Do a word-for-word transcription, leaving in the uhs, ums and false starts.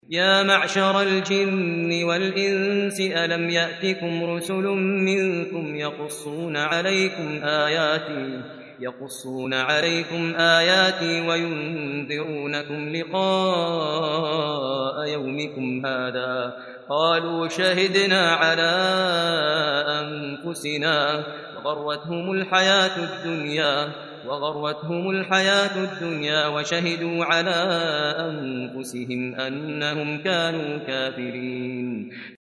يا معشر الجن والإنس ألم يأتكم رسل منكم يقصون عليكم آياتي يقصون عليكم آياتي وينذرونكم لقاء يومكم هذا قالوا شهدنا على أنفسنا وغرتهم الحياة الدنيا وغرتهم الحياة الدنيا وشهدوا على أنفسهم أنهم كانوا كافرين